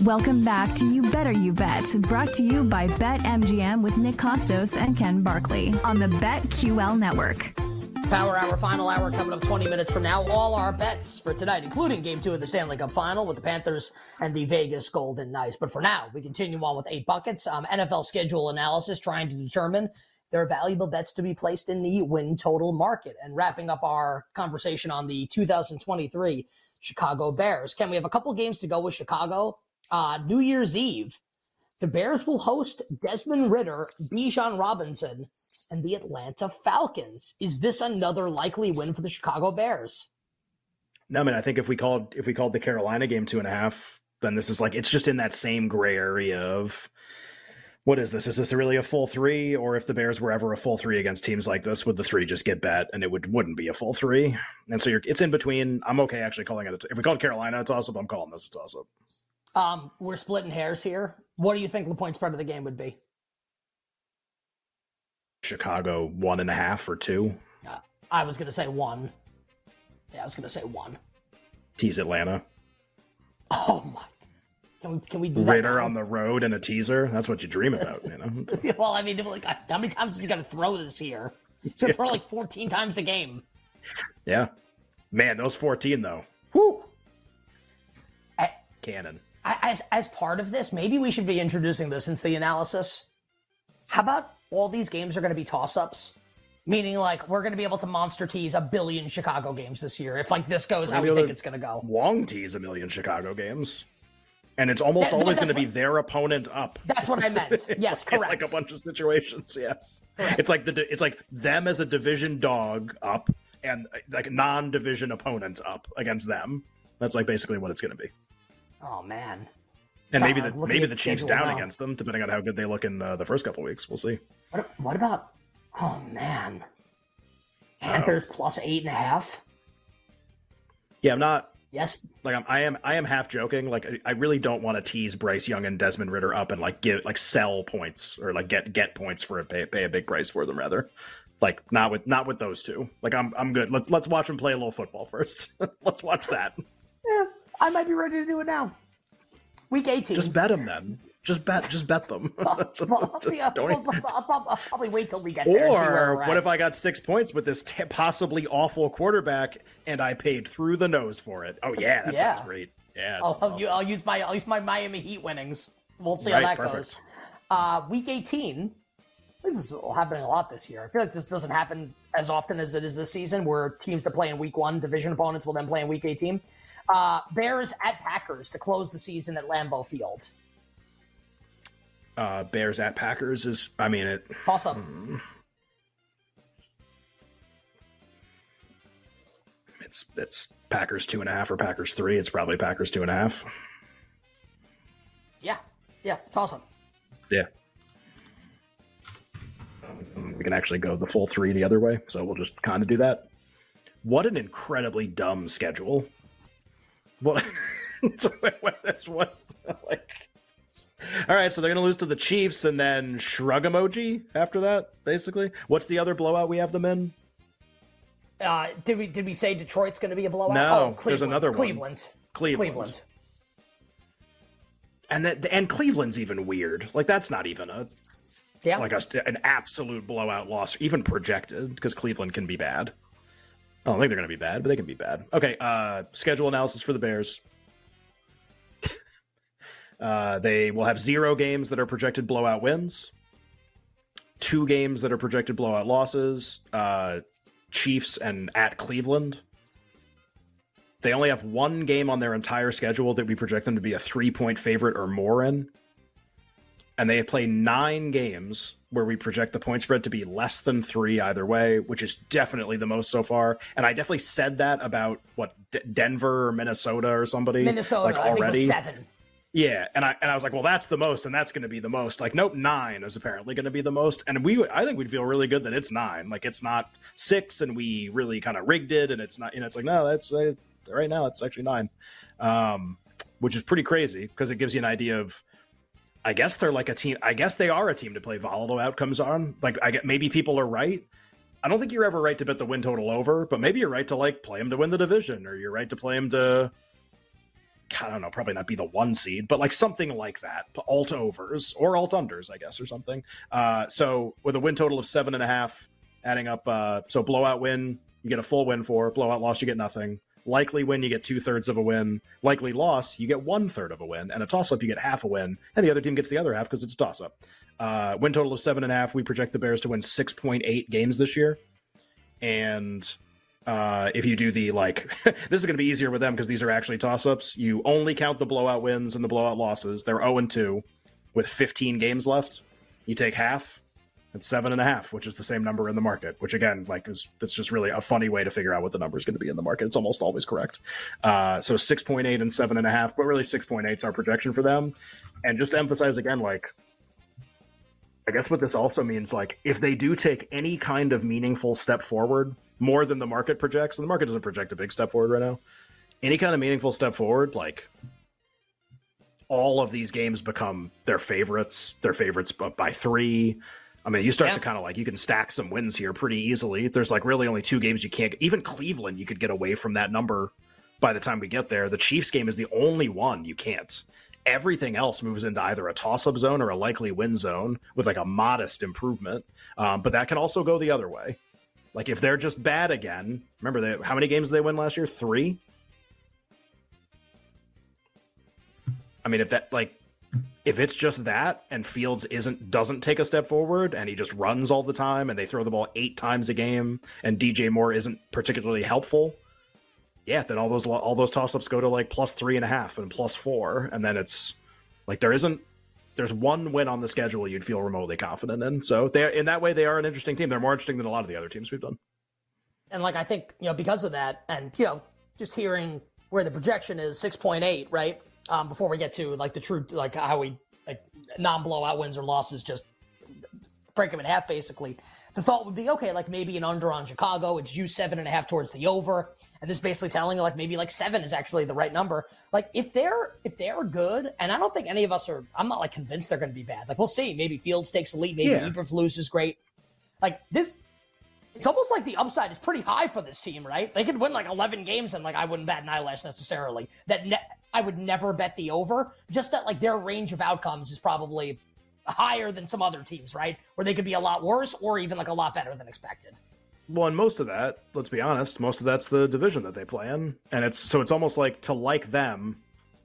Welcome back to You Better You Bet, brought to you by BetMGM with Nick Costos and Ken Barkley on the BetQL network. Power Hour, final hour coming up 20 minutes from now. All our bets for tonight, including Game 2 of the Stanley Cup Final with the Panthers and the Vegas Golden Knights. But for now, we continue on with 8 buckets. NFL schedule analysis, trying to determine there are valuable bets to be placed in the win total market. And wrapping up our conversation on the 2023 Chicago Bears. Ken, we have a couple games to go with Chicago. New Year's Eve, the Bears will host Desmond Ridder, Bijan Robinson, and the Atlanta Falcons. Is this another likely win for the Chicago Bears? No, I mean, I think if we called the Carolina game 2.5, then this is like, it's just in that same gray area of what is this? Is this really a full 3? Or if the Bears were ever a full 3 against teams like this, would the 3 just get bet and it wouldn't be a full 3? And so it's in between. I'm okay actually calling it. If we called Carolina a toss-up, I'm calling this a toss-up. We're splitting hairs here. What do you think the point spread of the game would be? Chicago 1.5 or 2. I was going to say 1. Yeah, I was going to say 1. Tease Atlanta. Oh my! Can we do that? Ridder on the road and a teaser. That's what you dream about, you know. Well, I mean, like, how many times is he going to throw this year? He's going to throw like 14 times a game. Yeah, man, those 14 though. Whew. Cannon. As part of this, maybe we should be introducing this into the analysis. How about all these games are going to be toss-ups? Meaning, like, we're going to be able to monster tease 1 billion Chicago games this year. If, like, this goes how we think it's going to go. Long tease 1 million Chicago games. And it's almost always going to be their opponent up. That's what I meant. Yes, correct. Like a bunch of situations, yes. Correct. It's like them as a division dog up and, like, non-division opponents up against them. That's, like, basically what it's going to be. Oh, man. And maybe the Chiefs down against them, depending on how good they look in the first couple of weeks. We'll see. What about? Oh man, Panthers plus 8.5. Yeah, I'm not. Yes. Like I am half joking. Like I really don't want to tease Bryce Young and Desmond Ridder up and like sell points or like get points for pay a big price for them rather. Like not with those two. Like I'm good. Let's watch them play a little football first. Let's watch that. Yeah, I might be ready to do it now. Week 18. Just bet them then. Just bet them. I'll probably wait till we get there. Or what if I got 6 points with this possibly awful quarterback and I paid through the nose for it? Oh yeah, that sounds great. Yeah, I'll use my Miami Heat winnings. We'll see how that goes. Week 18. This is happening a lot this year. I feel like this doesn't happen as often as it is this season, where teams that play in week 1, division opponents, will then play in week 18. Bears at Packers to close the season at Lambeau Field. Bears at Packers is, I mean, it. Awesome. It's Packers 2.5 or Packers 3. It's probably Packers 2.5. Yeah, toss them. Yeah. We can actually go the full 3 the other way, so we'll just kind of do that. What an incredibly dumb schedule. What? What's like? All right, so they're going to lose to the Chiefs and then shrug emoji after that, basically. What's the other blowout we have them in? Did we say Detroit's going to be a blowout? No, there's another one. Cleveland. And Cleveland's even weird. Like that's not even an absolute blowout loss, even projected, because Cleveland can be bad. I don't think they're going to be bad, but they can be bad. Okay, schedule analysis for the Bears. They will have 0 games that are projected blowout wins, 2 games that are projected blowout losses, Chiefs and at Cleveland. They only have 1 game on their entire schedule that we project them to be a 3-point favorite or more in. And they play 9 games where we project the point spread to be less than 3 either way, which is definitely the most so far. And I definitely said that about Denver or Minnesota or somebody. Minnesota, I think it was 7. Yeah, and I was like, well, that's the most, and that's going to be the most. Like, nope, 9 is apparently going to be the most, and I think we'd feel really good that it's 9. Like, it's not 6, and we really kind of rigged it, and it's not. It's like, no, that's right now it's actually 9, which is pretty crazy because it gives you an idea of. I guess they're like a team. I guess they are a team to play volatile outcomes on. Like, maybe people are right. I don't think you're ever right to bet the win total over, but maybe you're right to like play them to win the division, or you're right to play them to. I don't know, probably not be the 1 seed, but like something like that. Alt overs or alt unders, I guess, or something. So with a win total of 7.5, adding up, so blowout win, you get a full win for. Blowout loss, you get nothing. Likely win, you get 2/3 of a win. Likely loss, you get 1/3 of a win. And a toss-up, you get half a win. And the other team gets the other half because it's a toss-up. Win total of 7.5. We project the Bears to win 6.8 games this year. And if you do the, like, this is going to be easier with them because these are actually toss-ups. You only count the blowout wins and the blowout losses. They're 0-2 with 15 games left. You take half. It's 7.5, which is the same number in the market, which again, like, that's just really a funny way to figure out what the number is going to be in the market. It's almost always correct. So 6.8 and 7.5, but really 6.8 is our projection for them. And just to emphasize again, like, I guess what this also means, like, if they do take any kind of meaningful step forward, more than the market projects, and the market doesn't project a big step forward right now, any kind of meaningful step forward, like, all of these games become their favorites by 3. I mean, you start to kind of, like, you can stack some wins here pretty easily. There's, like, really only 2 games you can't, even Cleveland, you could get away from that number by the time we get there. The Chiefs game is the only one you can't. Everything else moves into either a toss-up zone or a likely win zone with, like, a modest improvement. But that can also go the other way. Like, if they're just bad again, remember, how many games did they win last year? 3? I mean, if it's just that and Fields doesn't take a step forward and he just runs all the time and they throw the ball 8 times a game and DJ Moore isn't particularly helpful, yeah, then all those toss-ups go to, like, +3.5 and +4, and then it's like there's 1 win on the schedule you'd feel remotely confident in. So in that way, they are an interesting team. They're more interesting than a lot of the other teams we've done. And, like, I think, because of that, and, just hearing where the projection is 6.8, right? Before we get to, like, the true, like, how we, like, non-blowout wins or losses, just break them in half, basically. The thought would be, okay, like, maybe an under on Chicago. It's you 7.5 towards the over. And this basically telling you, like, maybe, like, 7 is actually the right number. Like, if they're good, and I don't think any of us I'm not, like, convinced they're going to be bad. Like, we'll see. Maybe Fields takes a lead. Maybe Eberflus is great. Like, this, it's almost like the upside is pretty high for this team, right? They could win, like, 11 games, and, like, I wouldn't bat an eyelash necessarily. I would never bet the over. Just that, like, their range of outcomes is probably higher than some other teams, right? Where they could be a lot worse or even, like, a lot better than expected. Well, and most of that, let's be honest, most of that's the division that they play in. And it's almost like, to like them,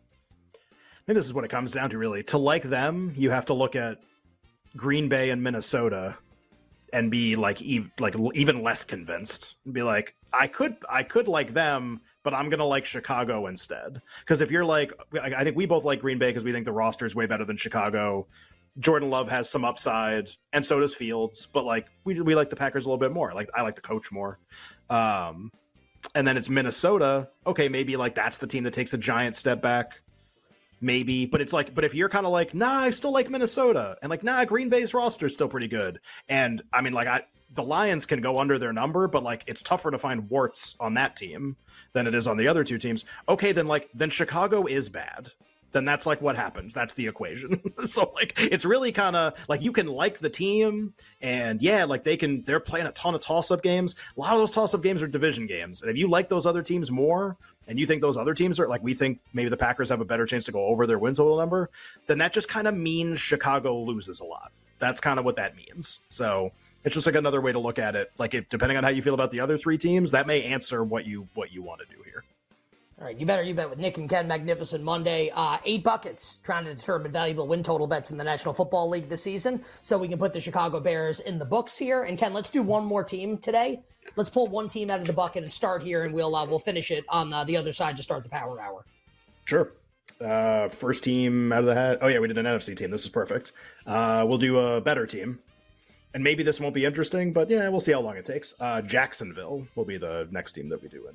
maybe this is what it comes down to, really. To like them, you have to look at Green Bay and Minnesota and be, like, even less convinced. And be like, I could like them, but I'm going to like Chicago instead. Because if you're like, I think we both like Green Bay because we think the roster is way better than Chicago. Jordan Love has some upside, and so does Fields. But, like, we like the Packers a little bit more. Like, I like the coach more. And then it's Minnesota. Okay, maybe, like, that's the team that takes a giant step back. Maybe. But it's like, but if you're kind of like, nah, I still like Minnesota. And, like, nah, Green Bay's roster is still pretty good. And, I mean, like, the Lions can go under their number, but, like, it's tougher to find warts on that team than it is on the other 2 teams. Okay, then Chicago is bad. Then that's, like, what happens. That's the equation. So, like, it's really kind of like, you can like the team, and yeah, like, they're playing a ton of toss-up games. A lot of those toss-up games are division games. And if you like those other teams more, and you think those other teams are, like, we think maybe the Packers have a better chance to go over their win total number, then that just kind of means Chicago loses a lot. That's kind of what that means. So it's just, like, another way to look at it. Like, depending on how you feel about the other 3 teams, that may answer what you want to do here. All right, you bet with Nick and Ken. Magnificent Monday. 8 buckets trying to determine valuable win total bets in the National Football League this season, so we can put the Chicago Bears in the books here. And Ken, let's do one more team today. Let's pull one team out of the bucket and start here, and we'll finish it on the other side to start the Power Hour. Sure. First team out of the hat. Oh yeah, we did an NFC team. This is perfect. We'll do a better team. And maybe this won't be interesting, but yeah, we'll see how long it takes. Jacksonville will be the next team that we do in.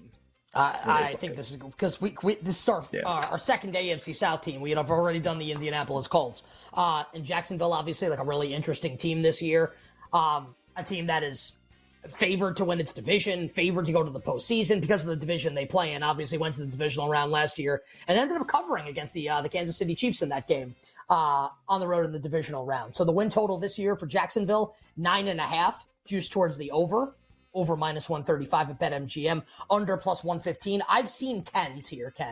I think this is because this is our second AFC South team. We have already done the Indianapolis Colts. And Jacksonville, obviously, like, a really interesting team this year. A team that is favored to win its division, favored to go to the postseason because of the division they play in. Obviously went to the divisional round last year and ended up covering against the Kansas City Chiefs in that game on the road in the divisional round. So the win total this year for Jacksonville, 9.5, juiced towards the over -135 at BetMGM, under +115. I've seen 10s here, Ken.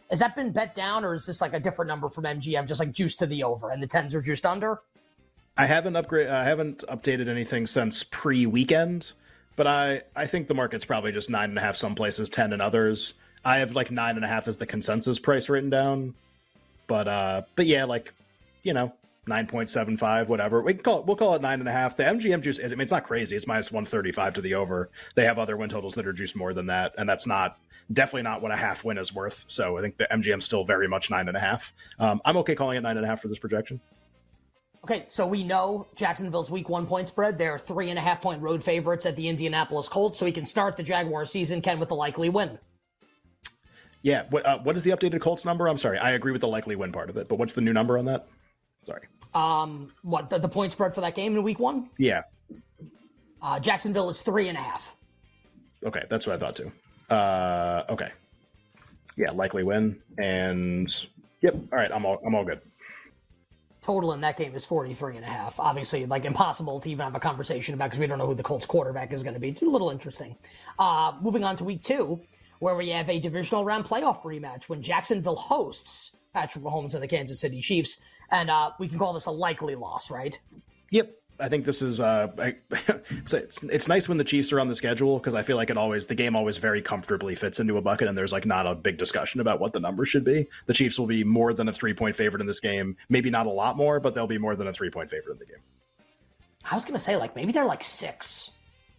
Has that been bet down, or is this like a different number from MGM, just like juiced to the over, and the 10s are juiced under? I haven't updated anything since pre-weekend, but I think the market's probably just 9.5 some places, 10 in others. I have like 9.5 as the consensus price written down, but yeah, like, 9.75, whatever. We'll call it 9.5. The MGM juice, I mean, it's not crazy. It's minus 135 to the over. They have other win totals that are juiced more than that, and that's definitely not what a half win is worth. So I think the MGM's still very much 9.5. I'm okay calling it 9.5 for this projection. Okay, so we know Jacksonville's week 1 point spread. They're 3.5 point road favorites at the Indianapolis Colts, so we can start the Jaguar season, Ken, with a likely win. Yeah, what is the updated Colts number? I'm sorry, I agree with the likely win part of it, but what's the new number on that? Sorry. What, the point spread for that game in week 1? Yeah. Jacksonville is 3.5. Okay, that's what I thought too. Okay. Yeah, likely win, and yep. All right, I'm all good. Total in that game is 43.5. Obviously, like impossible to even have a conversation about because we don't know who the Colts quarterback is going to be. It's a little interesting. Moving on to week 2, where we have a divisional round playoff rematch when Jacksonville hosts Patrick Mahomes and the Kansas City Chiefs. And we can call this a likely loss, right? Yep. I think this is it's nice when the Chiefs are on the schedule because I feel like the game always very comfortably fits into a bucket and there's like not a big discussion about what the number should be. The Chiefs will be more than a 3-point favorite in this game. Maybe not a lot more, but they'll be more than a 3-point favorite in the game. I was going to say like maybe they're like 6.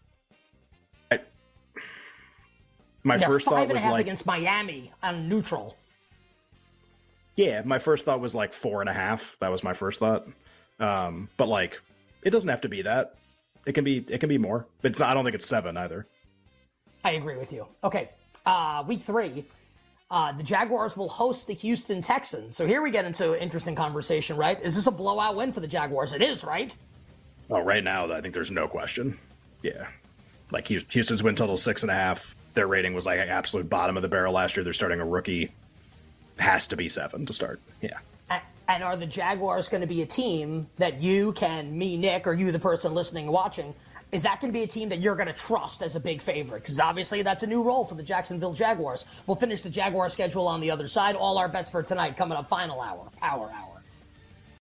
My first thought was 5.5 like against Miami on neutral. Yeah, my first thought was like 4.5. That was my first thought. But like, it doesn't have to be that. It can be more. But it's not, I don't think it's 7 either. I agree with you. Okay, week 3, the Jaguars will host the Houston Texans. So here we get into an interesting conversation, right? Is this a blowout win for the Jaguars? It is, right? Oh, right now, I think there's no question. Yeah, like Houston's win total 6.5. Their rating was like absolute bottom of the barrel last year. They're starting a rookie. Has to be 7 to start. Yeah. And are the Jaguars going to be a team that you can, me, Nick, or you, the person listening and watching, is that going to be a team that you're going to trust as a big favorite? Because obviously that's a new role for the Jacksonville Jaguars. We'll finish the Jaguar schedule on the other side. All our bets for tonight coming up final hour.